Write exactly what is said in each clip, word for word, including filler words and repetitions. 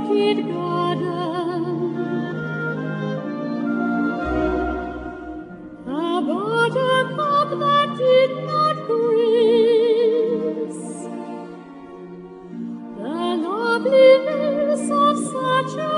orchid garden, a buttercup that did not grace the loveliness of such a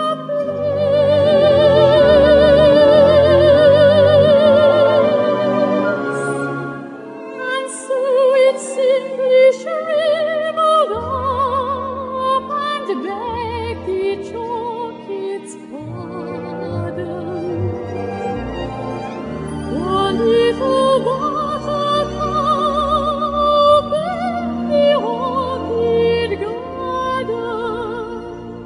place, and so it simply shriveled up and begged each orchid's pardon. The little buttercup in the orchid garden.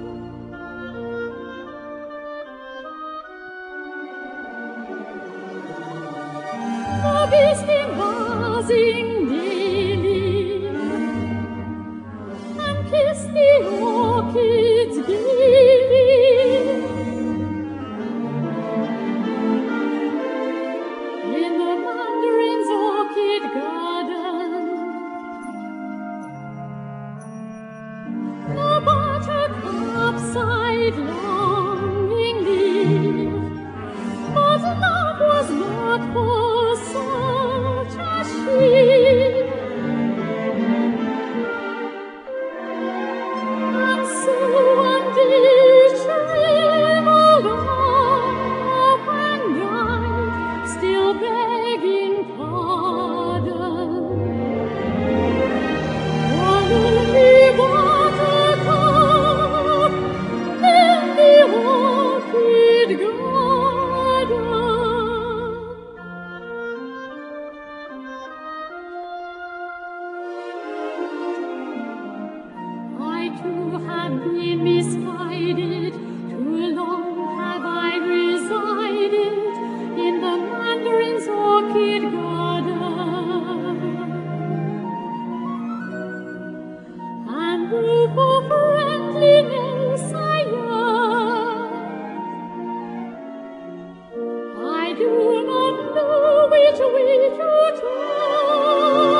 The bees came buzzing daily and kissed the orchids gaily. In the mandarin's orchid garden, the buttercup sighed longingly, but love was not for such as she. And so one day it shriveled up and died, still begging pardon. The lonely buttercup in the orchid garden. I too have been misguided, too long have I resided in the mandarin's orchid garden, and though for friendliness I yearn, I do not know which way to turn.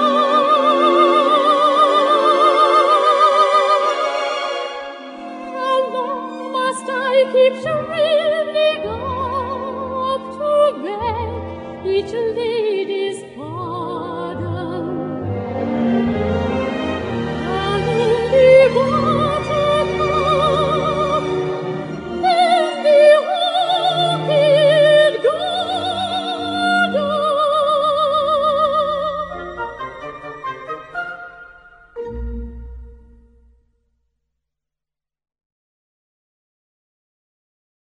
How long must I keep shriveling up to beg each